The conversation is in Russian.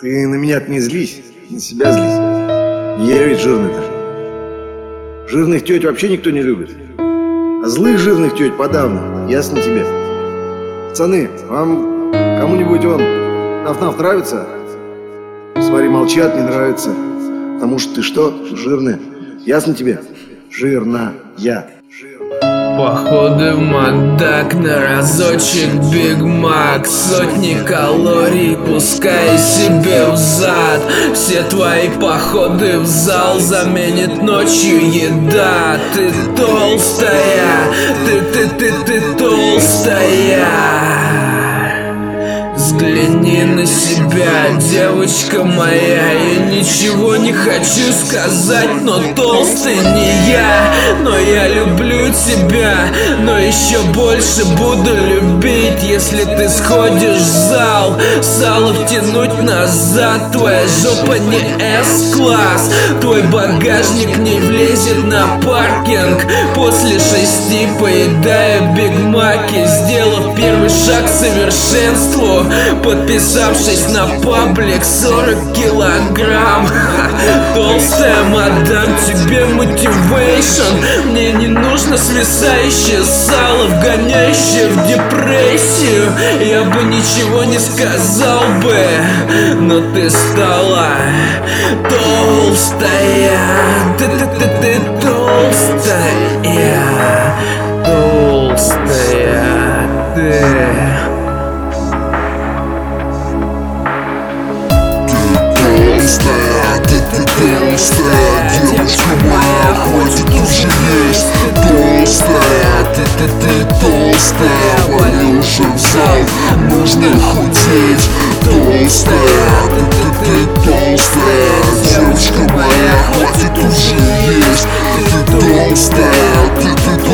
Ты на меня не злись, на себя злись. Я ведь жирный-то. Жирных теть вообще никто не любит. А злых жирных теть подавно, ясно тебе. Пацаны, вам кому-нибудь он наф-наф нравится? Смотри, молчат, не нравится. Потому что ты что, жирная? Ясно тебе? Жирная. Походы в Макдак, на разочек Биг Мак, сотни калорий пускай себе в зад. Все твои походы в зал заменит ночью еда. Ты толстая, ты толстая. Взгляни на себя, девочка моя. Я ничего не хочу сказать, но толстый не я. Но я люблю тебя, но еще больше буду любить, если ты сходишь в зал. Сало втянуть назад, твоя жопа не С-класс. Твой багажник не влезет на паркинг. После 6 поедая бигмаки, сделав первый шаг к совершенству, подписавшись на паблик 40 килограмм. Толстая мадам, тебе мотивейшн. Мне не нужно свисающее сало, вгоняющее в депрессию. Я бы ничего не сказал бы, но ты стала толстая. Ты толстая. Толстая ты. Толстая, девочка моя, хватит уже есть. Толстая, ты толстая, вали уже в зал, нужно худеть. Толстая, ты толстая, девочка моя, хватит уже есть. Ты толстая, ты